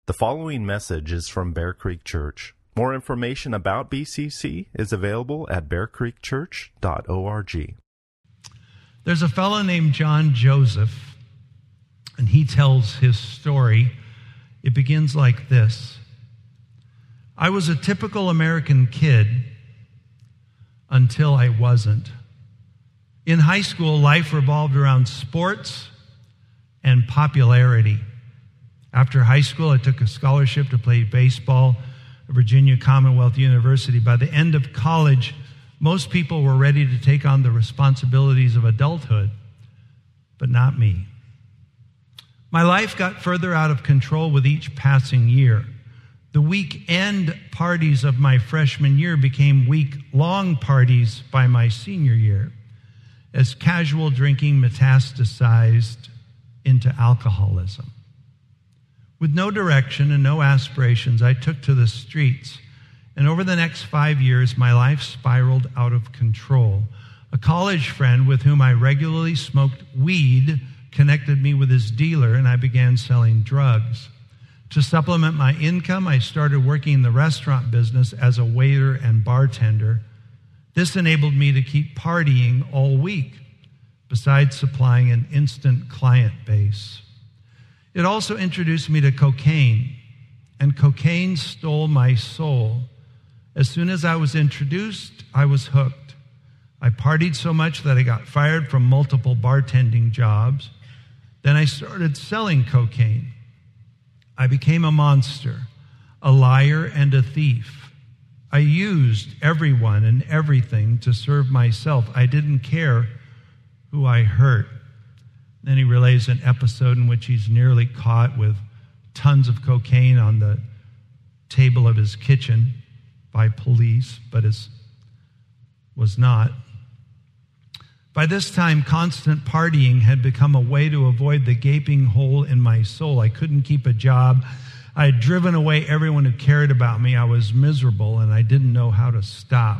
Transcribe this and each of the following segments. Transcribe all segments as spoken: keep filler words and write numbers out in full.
The following message is from Bear Creek Church. More information about B C C is available at bear creek church dot org. There's a fellow named John Joseph, and he tells his story. It begins like this. I was a typical American kid until I wasn't. In high school, life revolved around sports and popularity. After high school, I took a scholarship to play baseball at Virginia Commonwealth University. By the end of college, most people were ready to take on the responsibilities of adulthood, but not me. My life got further out of control with each passing year. The weekend parties of my freshman year became week-long parties by my senior year, as casual drinking metastasized into alcoholism. With no direction and no aspirations, I took to the streets, and over the next five years, my life spiraled out of control. A college friend with whom I regularly smoked weed connected me with his dealer, and I began selling drugs. To supplement my income, I started working in the restaurant business as a waiter and bartender. This enabled me to keep partying all week, besides supplying an instant client base. It also introduced me to cocaine, and cocaine stole my soul. As soon as I was introduced, I was hooked. I partied so much that I got fired from multiple bartending jobs. Then I started selling cocaine. I became a monster, a liar and a thief. I used everyone and everything to serve myself. I didn't care who I hurt. Then he relays an episode in which he's nearly caught with tons of cocaine on the table of his kitchen by police, but it was not. By this time, constant partying had become a way to avoid the gaping hole in my soul. I couldn't keep a job. I had driven away everyone who cared about me. I was miserable, and I didn't know how to stop.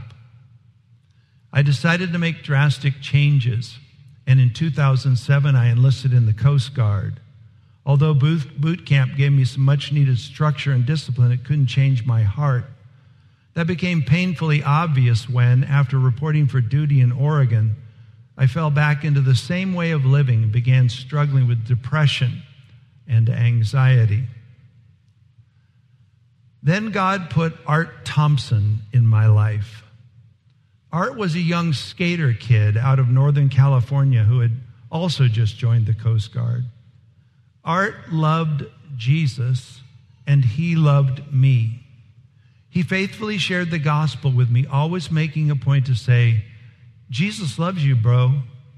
I decided to make drastic changes, and in two thousand seven, I enlisted in the Coast Guard. Although boot camp gave me some much-needed structure and discipline, it couldn't change my heart. That became painfully obvious when, after reporting for duty in Oregon, I fell back into the same way of living and began struggling with depression and anxiety. Then God put Art Thompson in my life. Art was a young skater kid out of Northern California who had also just joined the Coast Guard. Art loved Jesus, and he loved me. He faithfully shared the gospel with me, always making a point to say, Jesus loves you, bro.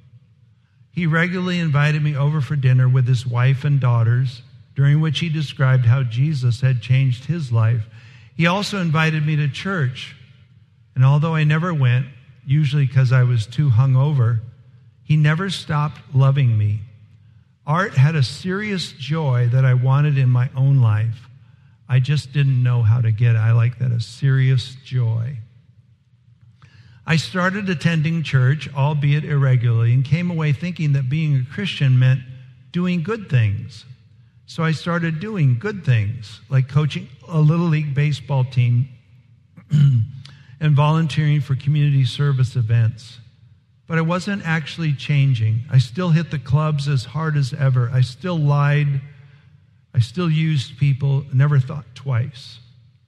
He regularly invited me over for dinner with his wife and daughters, during which he described how Jesus had changed his life. He also invited me to church, and although I never went, usually because I was too hungover, he never stopped loving me. Art had a serious joy that I wanted in my own life. I just didn't know how to get it. I like that, a serious joy. I started attending church, albeit irregularly, and came away thinking that being a Christian meant doing good things. So I started doing good things, like coaching a Little League baseball team and volunteering for community service events. But I wasn't actually changing. I still hit the clubs as hard as ever. I still lied. I still used people, never thought twice.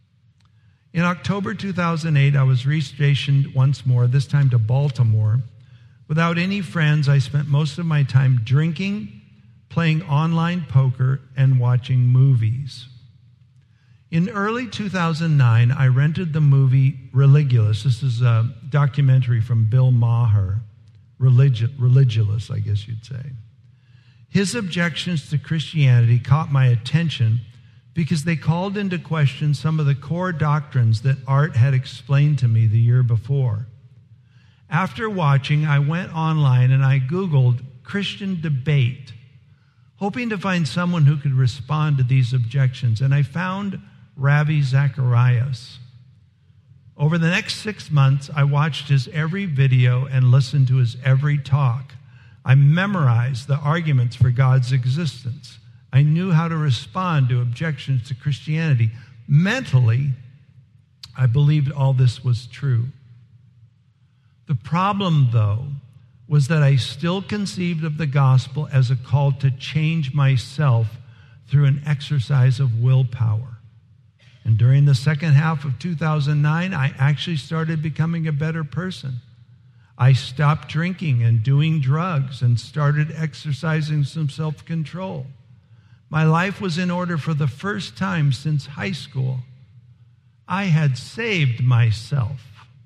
In October two thousand eight, I was restationed once more, this time to Baltimore. Without any friends, I spent most of my time drinking, playing online poker, and watching movies. In early two thousand nine, I rented the movie Religulous. This is a documentary from Bill Maher. Religi- Religulous, I guess you'd say. His objections to Christianity caught my attention because they called into question some of the core doctrines that Art had explained to me the year before. After watching, I went online and I Googled Christian debate, hoping to find someone who could respond to these objections, and I found Ravi Zacharias. Over the next six months, I watched his every video and listened to his every talk. I memorized the arguments for God's existence, I knew how to respond to objections to Christianity. Mentally, I believed all this was true. The problem, though, was that I still conceived of the gospel as a call to change myself through an exercise of willpower. And during the second half of two thousand nine, I actually started becoming a better person. I stopped drinking and doing drugs and started exercising some self-control. My life was in order for the first time since high school. I had saved myself.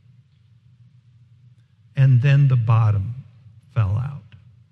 And then the bottom fell out.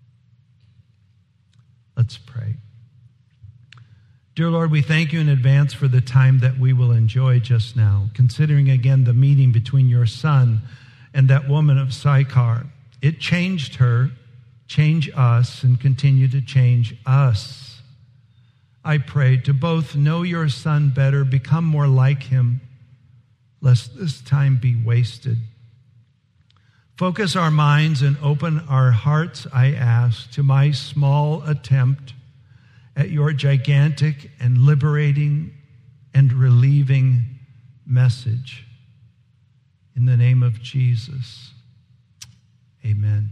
Let's pray. Dear Lord, we thank you in advance for the time that we will enjoy just now, considering again the meeting between your son and that woman of Sychar. It changed her, changed us, and continue to change us. I pray to both know your son better, become more like him, lest this time be wasted. Focus our minds and open our hearts, I ask, to my small attempt at your gigantic and liberating and relieving message. In the name of Jesus, amen.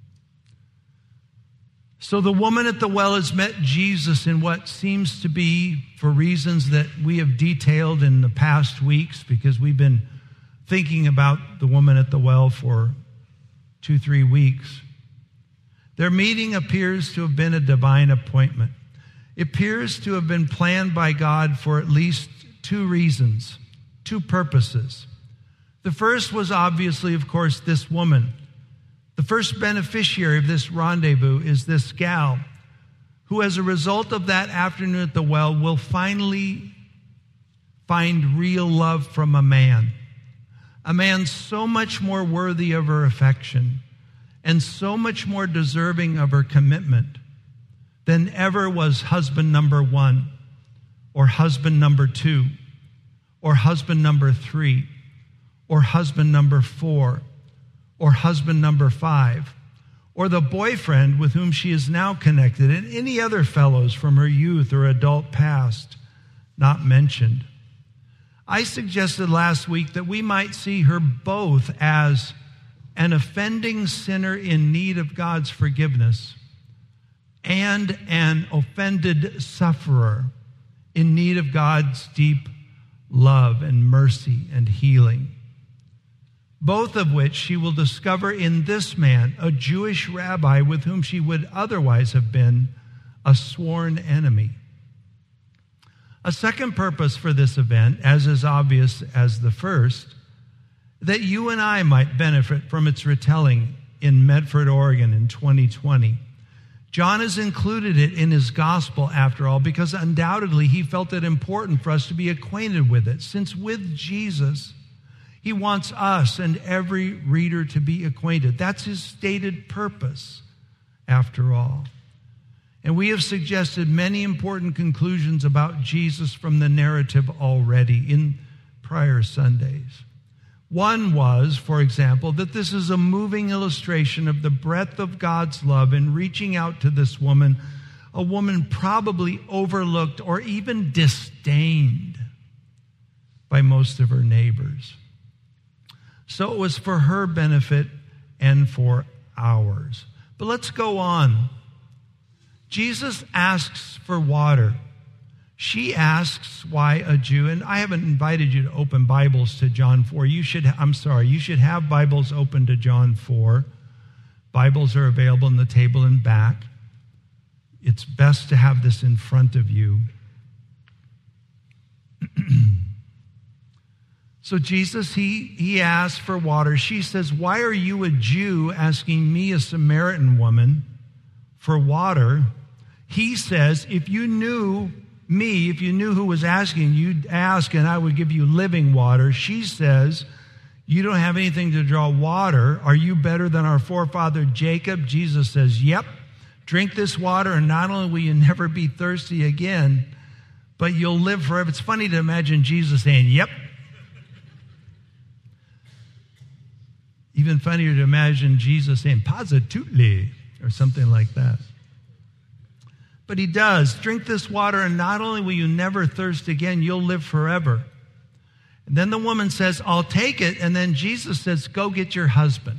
So the woman at the well has met Jesus in what seems to be, for reasons that we have detailed in the past weeks, because we've been thinking about the woman at the well for two, three weeks. Their meeting appears to have been a divine appointment. It appears to have been planned by God for at least two reasons, two purposes. The first was obviously, of course, this woman. The first beneficiary of this rendezvous is this gal, who as a result of that afternoon at the well will finally find real love from a man. A man so much more worthy of her affection and so much more deserving of her commitment than ever was husband number one, or husband number two, or husband number three, or husband number four, or husband number five, or the boyfriend with whom she is now connected, and any other fellows from her youth or adult past not mentioned. I suggested last week that we might see her both as an offending sinner in need of God's forgiveness and an offended sufferer in need of God's deep love and mercy and healing. Both of which she will discover in this man, a Jewish rabbi with whom she would otherwise have been a sworn enemy. A second purpose for this event, as is obvious as the first, that you and I might benefit from its retelling in Medford, Oregon in twenty twenty. John has included it in his gospel, after all, because undoubtedly he felt it important for us to be acquainted with it, since with Jesus, he wants us and every reader to be acquainted. That's his stated purpose, after all. And we have suggested many important conclusions about Jesus from the narrative already in prior Sundays. One was, for example, that this is a moving illustration of the breadth of God's love in reaching out to this woman, a woman probably overlooked or even disdained by most of her neighbors. So it was for her benefit and for ours. But let's go on. Jesus asks for water. She asks why a Jew, and I haven't invited you to open Bibles to John four. You should, I'm sorry, you should have Bibles open to John four. Bibles are available on the table in back. It's best to have this in front of you. So Jesus, he, he asks for water. She says, why are you, a Jew, asking me, a Samaritan woman, for water? He says, if you knew me, if you knew who was asking, you'd ask and I would give you living water. She says, you don't have anything to draw water. Are you better than our forefather Jacob? Jesus says, yep. Drink this water and not only will you never be thirsty again, but you'll live forever. It's funny to imagine Jesus saying, yep. Even funnier to imagine Jesus saying, positively, or something like that. But he does. Drink this water, and not only will you never thirst again, you'll live forever. And then the woman says, I'll take it. And then Jesus says, go get your husband.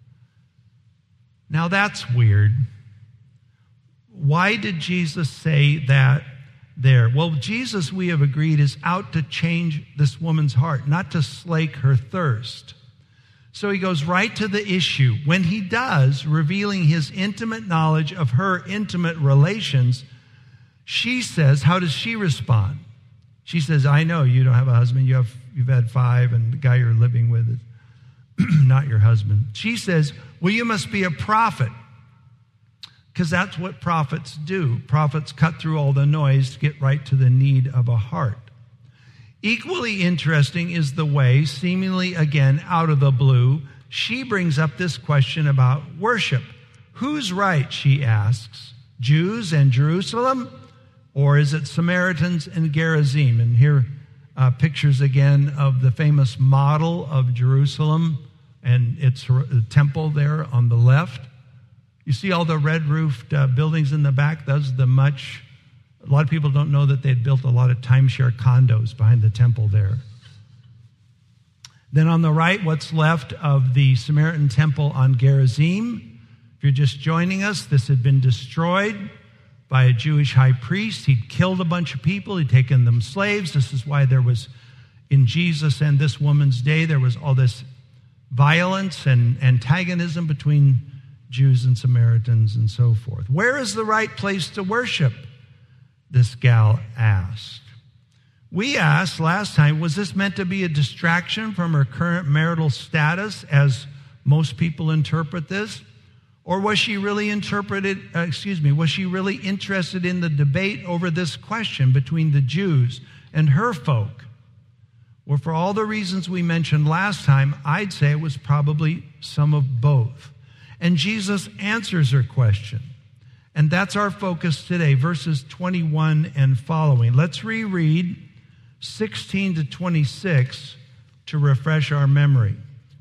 Now that's weird. Why did Jesus say that there? Well, Jesus, we have agreed, is out to change this woman's heart, not to slake her thirst. So he goes right to the issue. When he does, revealing his intimate knowledge of her intimate relations, she says, how does she respond? She says, I know you don't have a husband. You have, you've had five, and the guy you're living with is not your husband. She says, well, you must be a prophet, because that's what prophets do. Prophets cut through all the noise to get right to the need of a heart. Equally interesting is the way, seemingly again out of the blue, she brings up this question about worship. Who's right, she asks, Jews and Jerusalem, or is it Samaritans and Gerizim? And here uh, pictures again of the famous model of Jerusalem and its the temple there on the left. You see all the red-roofed uh, buildings in the back? Those are the much... A lot of people don't know that they'd built a lot of timeshare condos behind the temple there. Then on the right, what's left of the Samaritan temple on Gerizim. If you're just joining us, this had been destroyed by a Jewish high priest. He'd killed a bunch of people. He'd taken them slaves. This is why there was, in Jesus and this woman's day, there was all this violence and antagonism between Jews and Samaritans and so forth. Where is the right place to worship? This gal asked. We asked last time, was this meant to be a distraction from her current marital status, as most people interpret this? Or was she really interpreted, uh, excuse me, was she really interested in the debate over this question between the Jews and her folk? Well, for all the reasons we mentioned last time, I'd say it was probably some of both. And Jesus answers her question. And that's our focus today, verses twenty-one and following. Let's reread sixteen to twenty-six to refresh our memory.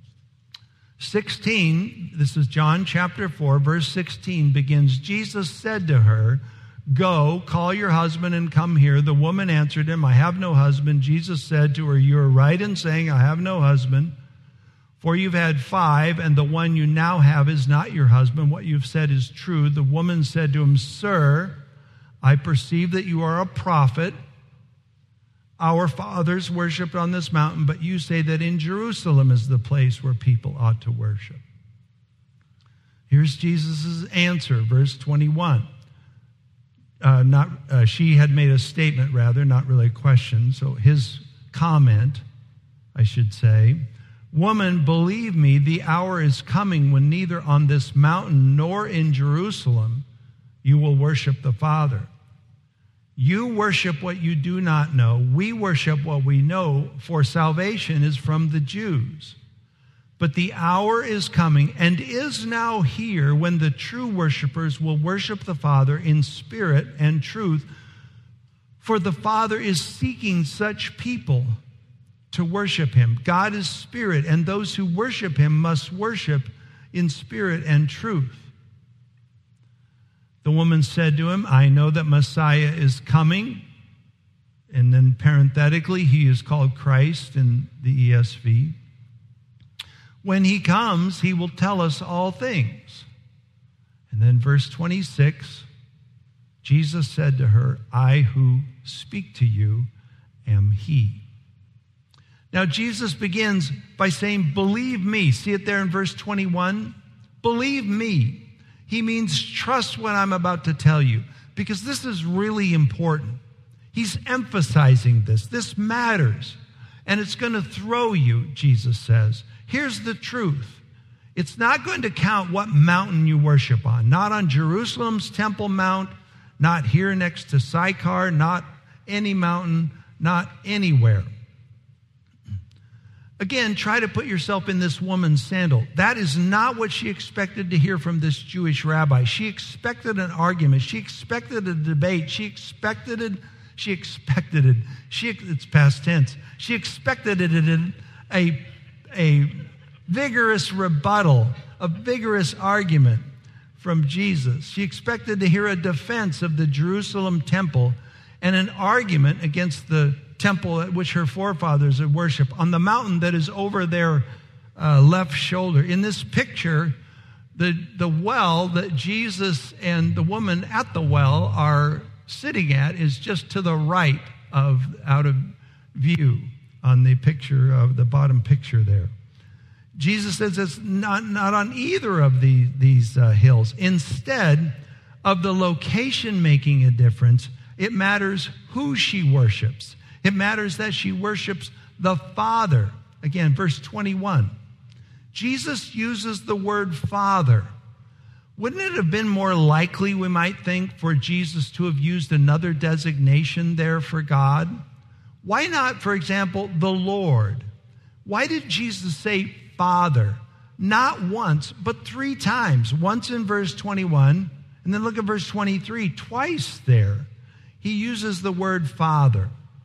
sixteen, this is John chapter four, verse sixteen begins, Jesus said to her, go, call your husband and come here. The woman answered him, I have no husband. Jesus said to her, you are right in saying, I have no husband. For you've had five, and the one you now have is not your husband. What you've said is true. The woman said to him, Sir, I perceive that you are a prophet. Our fathers worshipped on this mountain, but you say that in Jerusalem is the place where people ought to worship. Here's Jesus' answer, verse twenty-one. Uh, not uh, she had made a statement, rather, not really a question. So his comment, I should say, Woman, believe me, the hour is coming when neither on this mountain nor in Jerusalem you will worship the Father. You worship what you do not know. We worship what we know, for salvation is from the Jews. But the hour is coming and is now here when the true worshipers will worship the Father in spirit and truth, for the Father is seeking such people to worship him. God is spirit, and those who worship him must worship in spirit and truth. The woman said to him, I know that Messiah is coming. And then parenthetically, he is called Christ in the E S V. When he comes, he will tell us all things. And then verse twenty-six, Jesus said to her, I who speak to you am he. Now, Jesus begins by saying, believe me. See it there in verse twenty-one? Believe me. He means trust what I'm about to tell you, because this is really important. He's emphasizing this. This matters. And it's going to throw you, Jesus says. Here's the truth. It's not going to count what mountain you worship on. Not on Jerusalem's Temple Mount, not here next to Sychar, not any mountain, not anywhere. Again, try to put yourself in this woman's sandal. That is not what she expected to hear from this Jewish rabbi. She expected an argument. She expected a debate. She expected it. She expected it. She, it's past tense. She expected it, a, a vigorous rebuttal, a vigorous argument from Jesus. She expected to hear a defense of the Jerusalem temple and an argument against the temple at which her forefathers had worshiped on the mountain that is over their uh, left shoulder. In this picture, the, the well that Jesus and the woman at the well are sitting at is just to the right of, out of view on the picture of the bottom picture there. Jesus says it's not, not on either of the, these uh, hills. Instead of the location making a difference, it matters who she worships. It matters that she worships the Father. Again, verse twenty-one. Jesus uses the word Father. Wouldn't it have been more likely, we might think, for Jesus to have used another designation there for God? Why not, for example, the Lord? Why did Jesus say Father? Not once, but three times. Once in verse twenty-one, and then look at verse twenty-three. Twice there, he uses the word Father.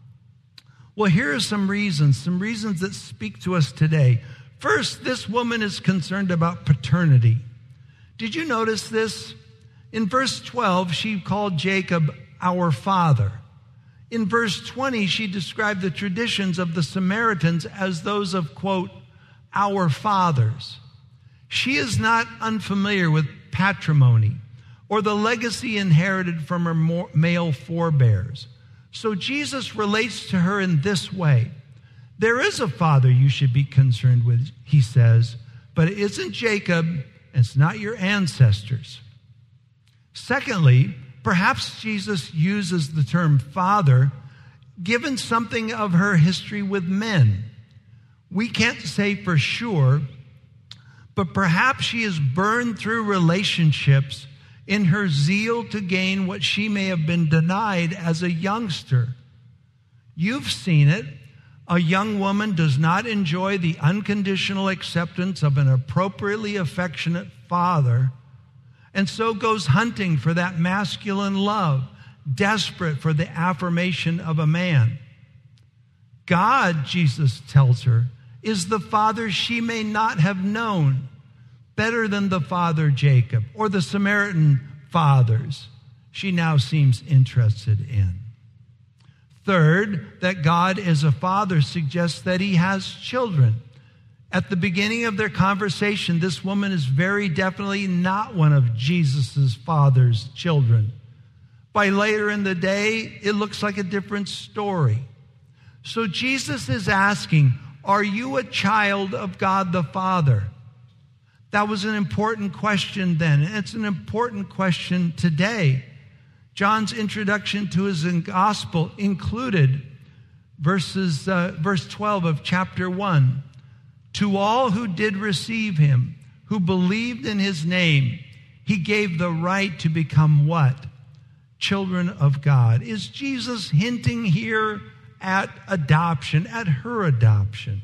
Well, here are some reasons, some reasons that speak to us today. First, this woman is concerned about paternity. Did you notice this? In verse twelve, she called Jacob our father. In verse twenty, she described the traditions of the Samaritans as those of, quote, our fathers. She is not unfamiliar with patrimony or the legacy inherited from her male forebears. So Jesus relates to her in this way. There is a father you should be concerned with, he says, but it isn't Jacob, and it's not your ancestors. Secondly, perhaps Jesus uses the term father given something of her history with men. We can't say for sure, but perhaps she is burned through relationships in her zeal to gain what she may have been denied as a youngster. You've seen it. A young woman does not enjoy the unconditional acceptance of an appropriately affectionate father, and so goes hunting for that masculine love, desperate for the affirmation of a man. God, Jesus tells her, is the father she may not have known, better than the father Jacob or the Samaritan fathers she now seems interested in. Third, that God is a father suggests that he has children. At the beginning of their conversation, this woman is very definitely not one of Jesus' father's children. By later in the day, it looks like a different story. So Jesus is asking, are you a child of God the Father? That was an important question then, and it's an important question today. John's introduction to his gospel included verses, uh, verse twelve of chapter one. To all who did receive him, who believed in his name, he gave the right to become what? Children of God. Is Jesus hinting here at adoption, at her adoption?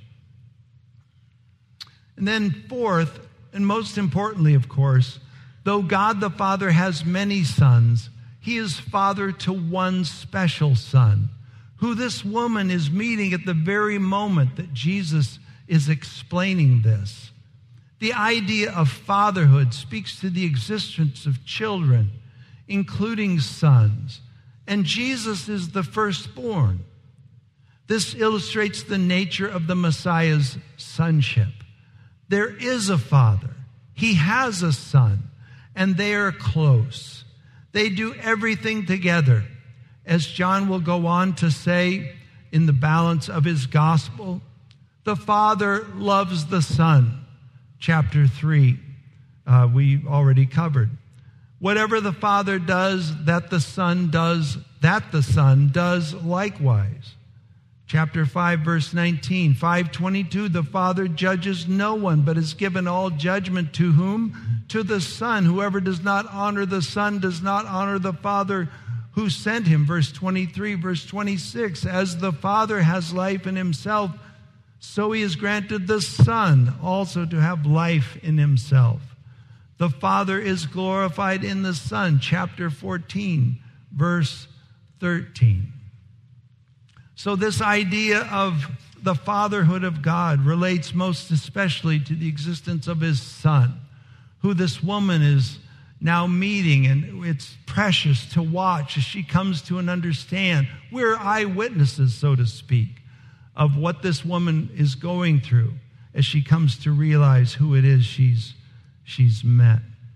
And then fourth, and most importantly, of course, though God the Father has many sons, he is father to one special son, who this woman is meeting at the very moment that Jesus is explaining this. The idea of fatherhood speaks to the existence of children, including sons, and Jesus is the firstborn. This illustrates the nature of the Messiah's sonship. There is a father. He has a son, and they are close. They do everything together. As John will go on to say in the balance of his gospel, the Father loves the Son. Chapter three, uh, we already covered. Whatever the Father does, that the Son does, that the Son does likewise. Chapter five, verse nineteen, five twenty-two, the Father judges no one, but has given all judgment to whom? To the Son. Whoever does not honor the Son does not honor the Father who sent him. Verse twenty-three, verse twenty-six, as the Father has life in himself, so he has granted the Son also to have life in himself. The Father is glorified in the Son. Chapter fourteen, verse thirteen. So this idea of the fatherhood of God relates most especially to the existence of his Son, who this woman is, now meeting, and it's precious to watch as she comes to and understand. We're eyewitnesses, so to speak, of what this woman is going through as she comes to realize who it is she's, she's met.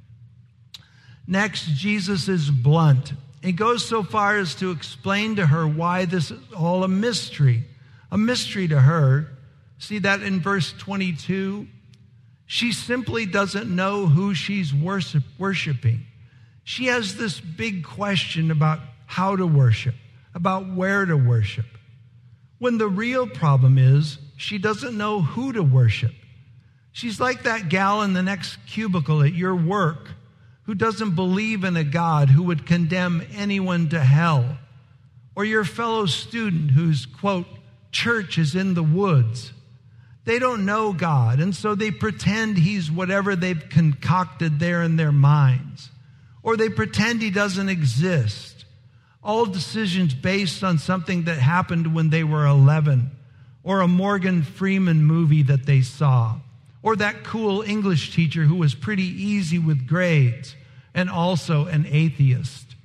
Next, Jesus is blunt. He goes so far as to explain to her why this is all a mystery. A mystery to her. See that in verse twenty-two? She simply doesn't know who she's worship, worshiping. She has this big question about how to worship, about where to worship. When the real problem is, she doesn't know who to worship. She's like that gal in the next cubicle at your work who doesn't believe in a God who would condemn anyone to hell. Or your fellow student whose, quote, church is in the woods. They don't know God, and so they pretend he's whatever they've concocted there in their minds. Or they pretend he doesn't exist. All decisions based on something that happened when they were eleven, or a Morgan Freeman movie that they saw, or that cool English teacher who was pretty easy with grades, and also an atheist.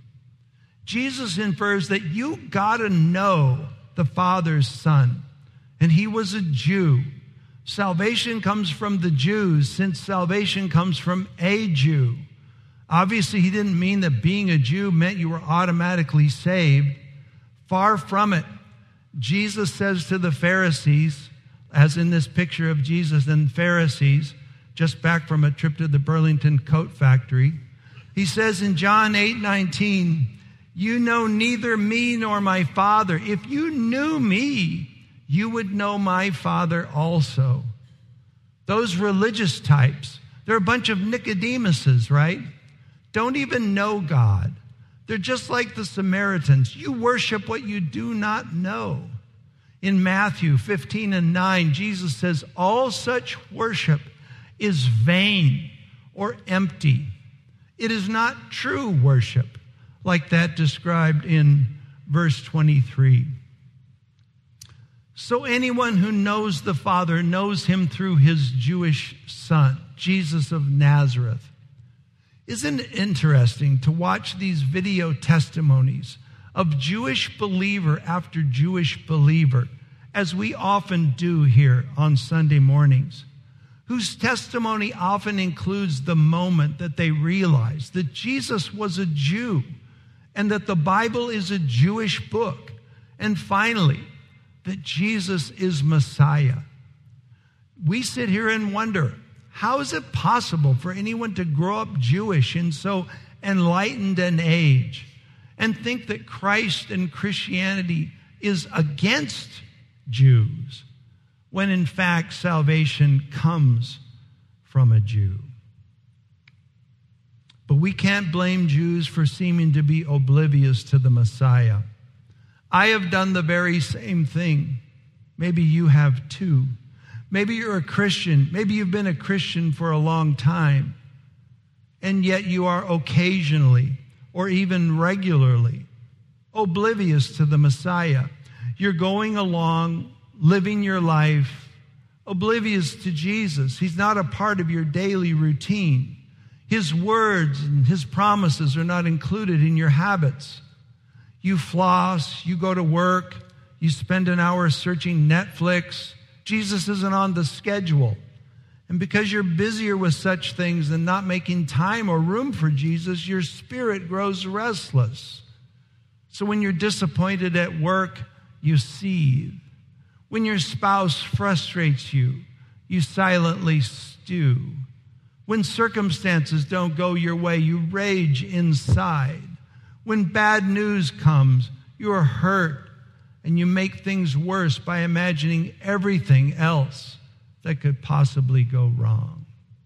Jesus infers that you gotta know the Father's Son, and he was a Jew. Salvation comes from the Jews, since salvation comes from a Jew. Obviously, he didn't mean that being a Jew meant you were automatically saved. Far from it. Jesus says to the Pharisees, as in this picture of Jesus and Pharisees, just back from a trip to the Burlington Coat Factory, he says in John eight nineteen, you know neither me nor my Father. If you knew me, you would know my Father also. Those religious types, they're a bunch of Nicodemuses, right? Don't even know God. They're just like the Samaritans. You worship what you do not know. In Matthew fifteen and nine, Jesus says, all such worship is vain or empty. It is not true worship, like that described in verse twenty-three. So anyone who knows the Father knows him through his Jewish son, Jesus of Nazareth. Isn't it interesting to watch these video testimonies of Jewish believer after Jewish believer, as we often do here on Sunday mornings, whose testimony often includes the moment that they realized that Jesus was a Jew and that the Bible is a Jewish book, and finally, that Jesus is Messiah. We sit here and wonder, how is it possible for anyone to grow up Jewish in so enlightened an age and think that Christ and Christianity is against Jews, when in fact salvation comes from a Jew? But we can't blame Jews for seeming to be oblivious to the Messiah. I have done the very same thing. Maybe you have too. Maybe you're a Christian. Maybe you've been a Christian for a long time, and yet you are occasionally or even regularly oblivious to the Messiah. You're going along, living your life, oblivious to Jesus. He's not a part of your daily routine. His words and his promises are not included in your habits. You floss, you go to work, you spend an hour searching Netflix. Jesus isn't on the schedule. And because you're busier with such things than not making time or room for Jesus, your spirit grows restless. So when you're disappointed at work, you seethe. When your spouse frustrates you, you silently stew. When circumstances don't go your way, you rage inside. When bad news comes, you are hurt, and you make things worse by imagining everything else that could possibly go wrong.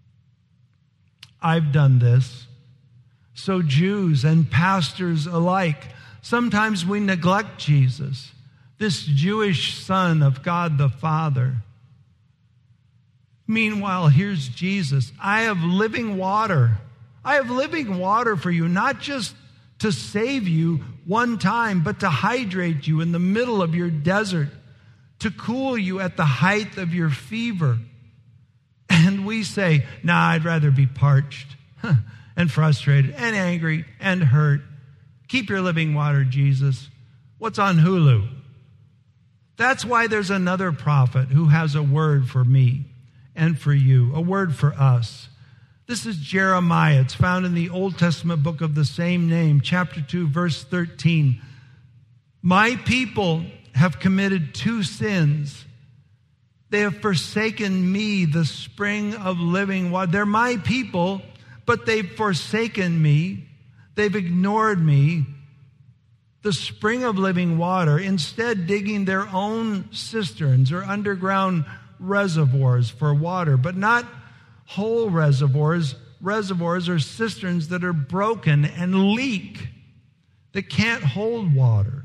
I've done this. So Jews and pastors alike, sometimes we neglect Jesus, this Jewish Son of God the Father. Meanwhile, here's Jesus. I have living water. I have living water for you, not just to save you one time, but to hydrate you in the middle of your desert, to cool you at the height of your fever. And we say, nah, I'd rather be parched. and frustrated and angry and hurt. Keep your living water, Jesus. What's on Hulu? That's why there's another prophet who has a word for me and for you, a word for us. This is Jeremiah. It's found in the Old Testament book of the same name, chapter two, verse thirteen. My people have committed two sins. They have forsaken me, the spring of living water. They're my people, but they've forsaken me. They've ignored me, the spring of living water, instead digging their own cisterns or underground reservoirs for water, but not whole reservoirs. Reservoirs are cisterns that are broken and leak, that can't hold water.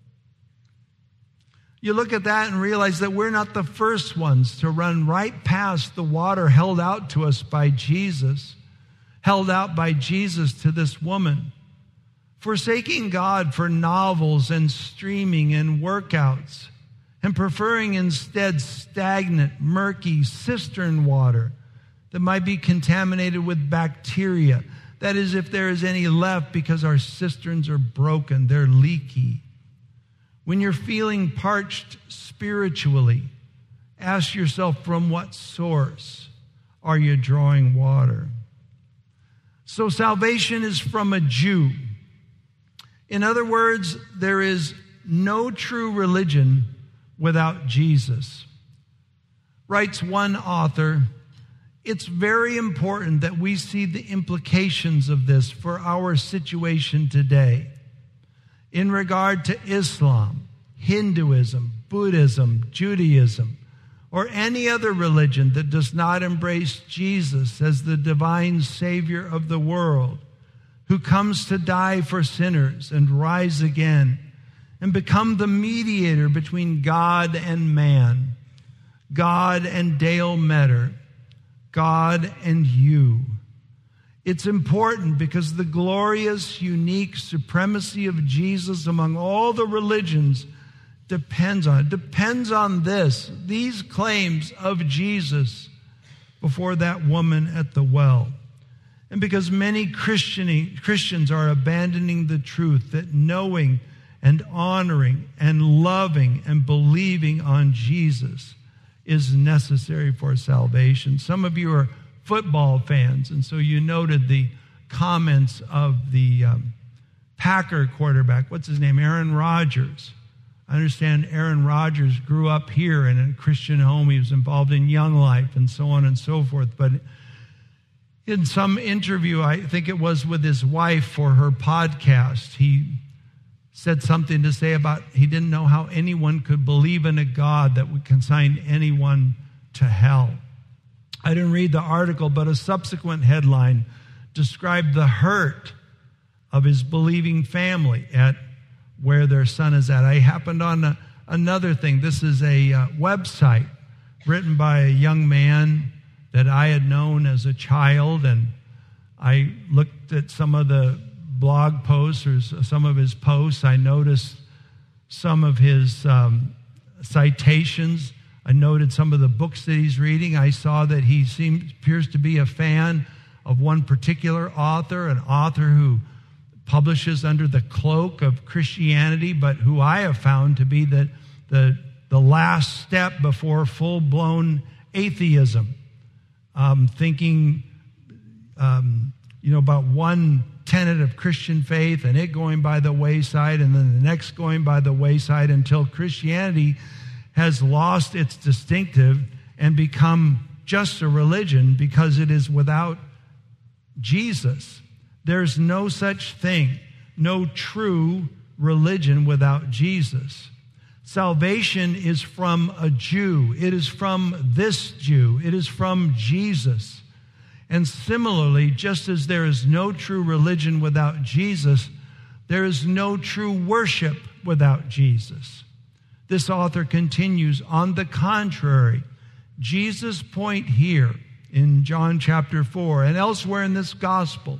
You look at that and realize that we're not the first ones to run right past the water held out to us by Jesus, held out by Jesus to this woman. Forsaking God for novels and streaming and workouts, and preferring instead stagnant, murky cistern water that might be contaminated with bacteria. That is, if there is any left, because our cisterns are broken, they're leaky. When you're feeling parched spiritually, ask yourself, from what source are you drawing water? So salvation is from a Jew. In other words, there is no true religion without Jesus. Writes one author, it's very important that we see the implications of this for our situation today. In regard to Islam, Hinduism, Buddhism, Judaism, or any other religion that does not embrace Jesus as the divine Savior of the world, who comes to die for sinners and rise again and become the mediator between God and man, God and Dale Metter, God and you. It's important because the glorious, unique supremacy of Jesus among all the religions depends on it. Depends on this, these claims of Jesus before that woman at the well. And because many Christian, Christians are abandoning the truth that knowing and honoring and loving and believing on Jesus is necessary for salvation. Some of you are football fans, and so you noted the comments of the um, Packer quarterback. What's his name? Aaron Rodgers. I understand Aaron Rodgers grew up here in a Christian home. He was involved in Young Life and so on and so forth. But in some interview, I think it was with his wife for her podcast, he said something to say about he didn't know how anyone could believe in a God that would consign anyone to hell. I didn't read the article, but a subsequent headline described the hurt of his believing family at where their son is at. I happened on a, another thing. This is a uh, website written by a young man that I had known as a child, and I looked at some of the blog posts or some of his posts. I noticed some of his um, citations. I noted some of the books that he's reading. I saw that he seems appears to be a fan of one particular author, an author who publishes under the cloak of Christianity, but who I have found to be the, the, the last step before full-blown atheism. Um, thinking, um, you know, about one tenet of Christian faith and it going by the wayside, and then the next going by the wayside until Christianity has lost its distinctive and become just a religion because it is without Jesus. There's no such thing, no true religion without Jesus. Salvation is from a Jew. It is from this Jew. It is from Jesus. And similarly, just as there is no true religion without Jesus, there is no true worship without Jesus. This author continues, on the contrary, Jesus' point here in John chapter four and elsewhere in this gospel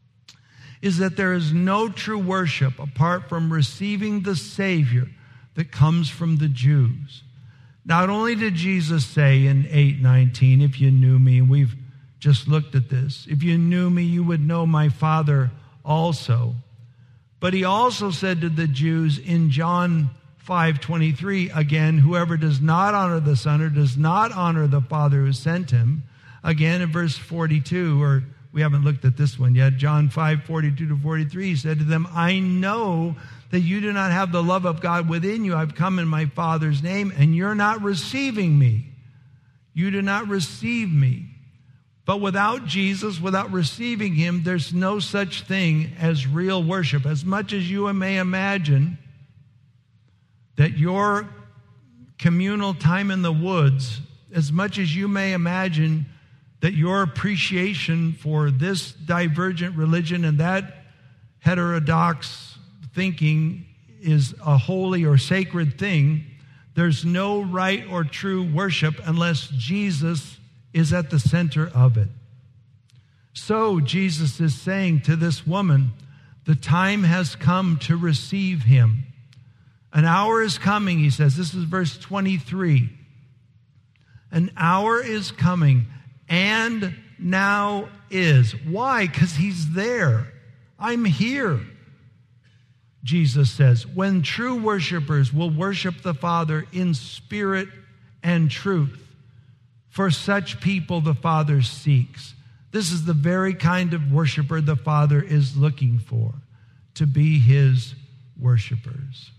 is that there is no true worship apart from receiving the Savior that comes from the Jews. Not only did Jesus say in eight nineteen, if you knew me, we've just looked at this. If you knew me, you would know my Father also. But he also said to the Jews in John five twenty-three, again, whoever does not honor the Son or does not honor the Father who sent him. Again, in verse forty-two, or we haven't looked at this one yet, John five forty-two to forty-three, he said to them, I know that you do not have the love of God within you. I've come in my Father's name, and you're not receiving me. You do not receive me. But without Jesus, without receiving him, there's no such thing as real worship. As much as you may imagine that your communal time in the woods, as much as you may imagine that your appreciation for this divergent religion and that heterodox thinking is a holy or sacred thing, there's no right or true worship unless Jesus is at the center of it. So Jesus is saying to this woman, the time has come to receive him. An hour is coming, he says. This is verse twenty-three. An hour is coming, and now is. Why? Because he's there. I'm here. Jesus says, when true worshipers will worship the Father in spirit and truth, for such people the Father seeks. This is the very kind of worshiper the Father is looking for, to be his worshipers.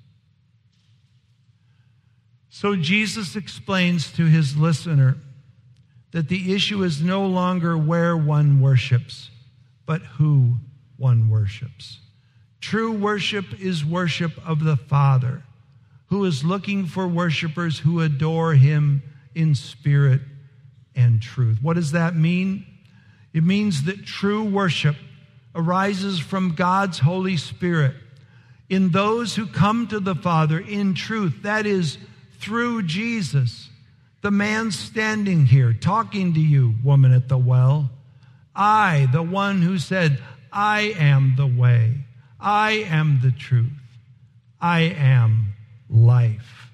So Jesus explains to his listener that the issue is no longer where one worships, but who one worships. True worship is worship of the Father, who is looking for worshipers who adore him in spirit and truth. What does that mean? It means that true worship arises from God's Holy Spirit in those who come to the Father in truth. That is, through Jesus, the man standing here talking to you, woman at the well. I, the one who said, I am the way, I am the truth, I am life.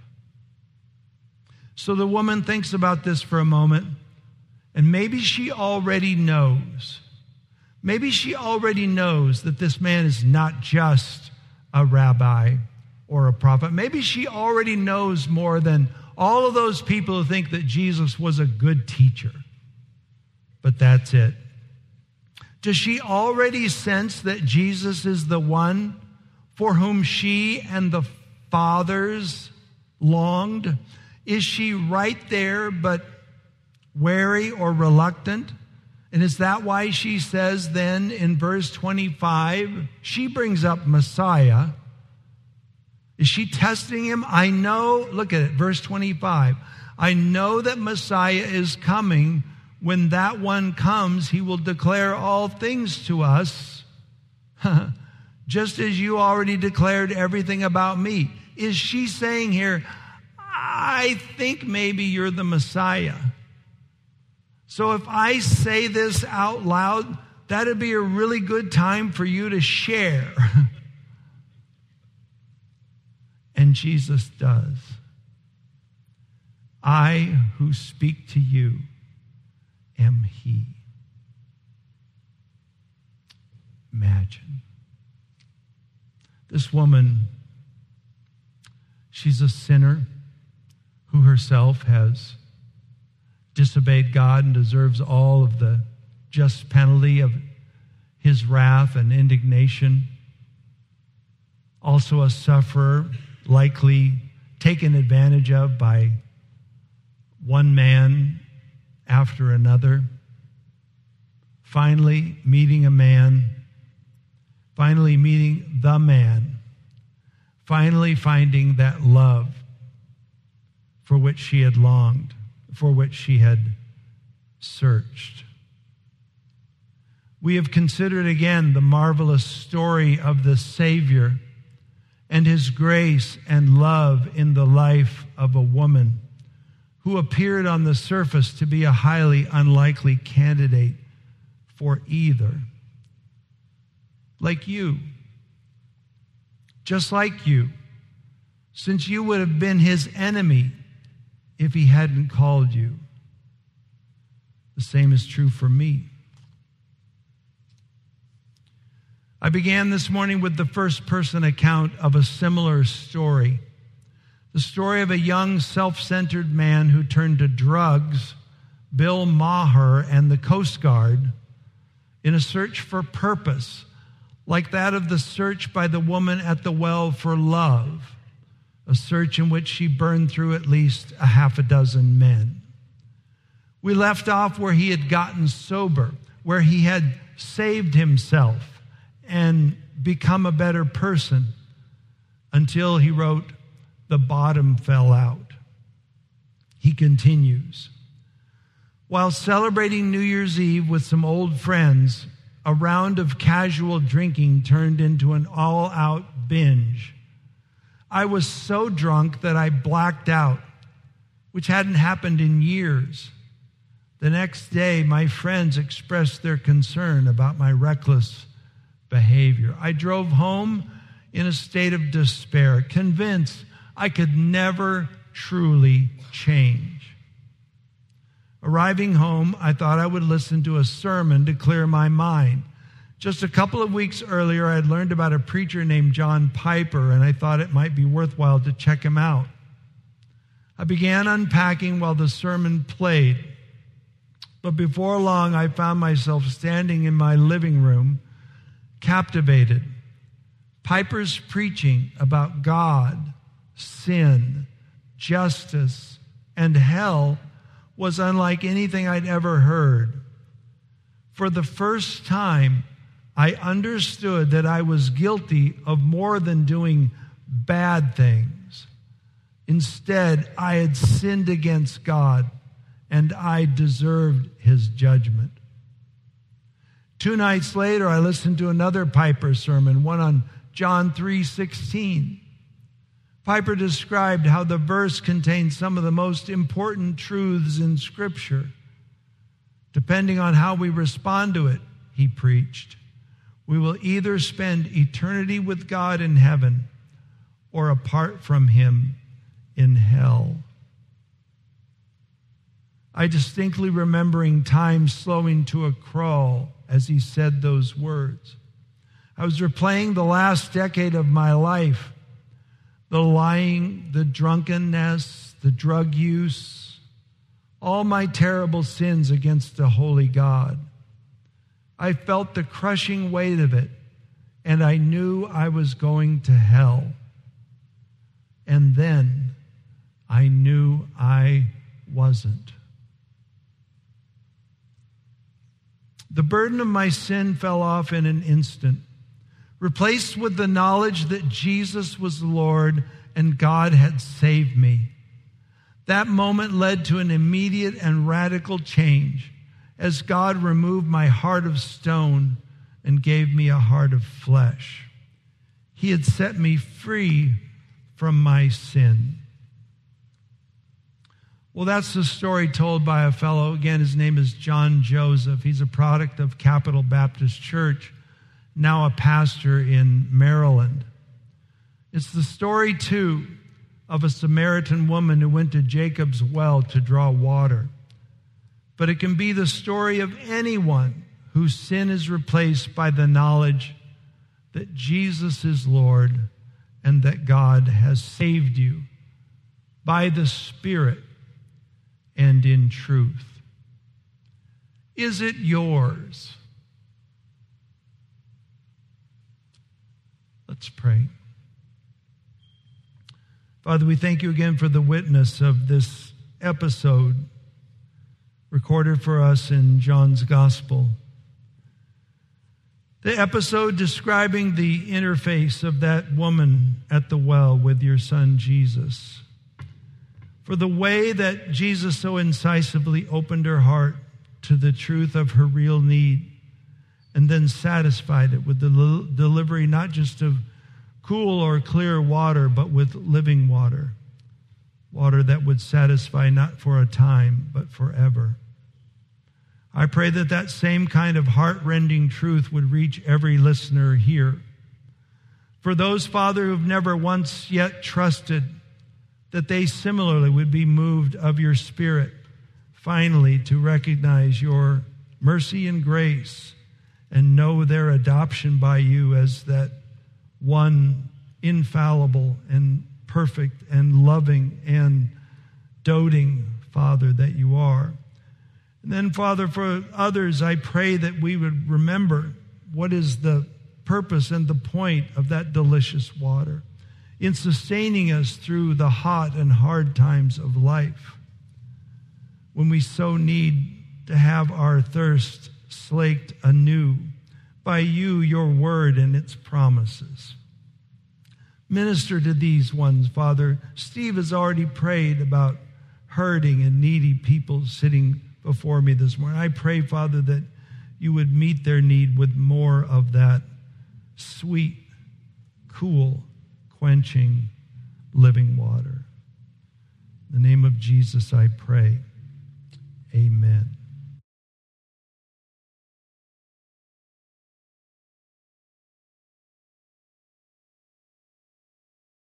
So the woman thinks about this for a moment, and maybe she already knows. Maybe she already knows that this man is not just a rabbi or a prophet. Maybe she already knows more than all of those people who think that Jesus was a good teacher. But that's it. Does she already sense that Jesus is the one for whom she and the fathers longed? Is she right there but wary or reluctant? And is that why she says then in verse twenty-five, she brings up Messiah. Is she testing him? I know, look at it, verse twenty-five. I know that Messiah is coming. When that one comes, he will declare all things to us, just as you already declared everything about me. Is she saying here, I think maybe you're the Messiah? So if I say this out loud, that'd be a really good time for you to share. And Jesus does. I who speak to you am he. Imagine. This woman, she's a sinner who herself has disobeyed God and deserves all of the just penalty of his wrath and indignation. Also a sufferer, likely taken advantage of by one man after another. Finally meeting a man, finally meeting the man, finally finding that love for which she had longed, for which she had searched. We have considered again the marvelous story of the Savior and his grace and love in the life of a woman who appeared on the surface to be a highly unlikely candidate for either. Like you, just like you, since you would have been his enemy if he hadn't called you. The same is true for me. I began this morning with the first-person account of a similar story. The story of a young, self-centered man who turned to drugs, Bill Maher, and the Coast Guard in a search for purpose, like that of the search by the woman at the well for love, a search in which she burned through at least a half a dozen men. We left off where he had gotten sober, where he had saved himself and become a better person, until he wrote, "The bottom fell out." He continues, "While celebrating New Year's Eve with some old friends, a round of casual drinking turned into an all-out binge. I was so drunk that I blacked out, which hadn't happened in years. The next day, my friends expressed their concern about my reckless behavior. I drove home in a state of despair, convinced I could never truly change. Arriving home, I thought I would listen to a sermon to clear my mind. Just a couple of weeks earlier, I had learned about a preacher named John Piper, and I thought it might be worthwhile to check him out. I began unpacking while the sermon played, but before long, I found myself standing in my living room, captivated. Piper's preaching about God, sin, justice, and hell was unlike anything I'd ever heard. For the first time, I understood that I was guilty of more than doing bad things. Instead, I had sinned against God, and I deserved his judgment. Two nights later, I listened to another Piper sermon, one on John three sixteen. Piper described how the verse contains some of the most important truths in Scripture. Depending on how we respond to it, he preached, we will either spend eternity with God in heaven or apart from him in hell. I distinctly remembering time slowing to a crawl as he said those words. I was replaying the last decade of my life, the lying, the drunkenness, the drug use, all my terrible sins against a holy God. I felt the crushing weight of it, and I knew I was going to hell. And then I knew I wasn't. The burden of my sin fell off in an instant, replaced with the knowledge that Jesus was Lord and God had saved me. That moment led to an immediate and radical change as God removed my heart of stone and gave me a heart of flesh. He had set me free from my sin. Well, that's the story told by a fellow. Again, his name is John Joseph. He's a product of Capital Baptist Church, now a pastor in Maryland. It's the story, too, of a Samaritan woman who went to Jacob's well to draw water. But it can be the story of anyone whose sin is replaced by the knowledge that Jesus is Lord and that God has saved you by the Spirit and in truth. Is it yours? Let's pray. Father, we thank you again for the witness of this episode recorded for us in John's Gospel. The episode describing the interface of that woman at the well with your son Jesus. For the way that Jesus so incisively opened her heart to the truth of her real need and then satisfied it with the l- delivery not just of cool or clear water, but with living water. Water that would satisfy not for a time, but forever. I pray that that same kind of heart-rending truth would reach every listener here. For those, Father, who've never once yet trusted, that they similarly would be moved of your Spirit, finally to recognize your mercy and grace and know their adoption by you as that one infallible and perfect and loving and doting Father that you are. And then, Father, for others, I pray that we would remember what is the purpose and the point of that delicious water in sustaining us through the hot and hard times of life, when we so need to have our thirst slaked anew by you, your word, and its promises. Minister to these ones, Father. Steve has already prayed about hurting and needy people sitting before me this morning. I pray, Father, that you would meet their need with more of that sweet, cool, quenching, living water. In the name of Jesus, I pray. Amen.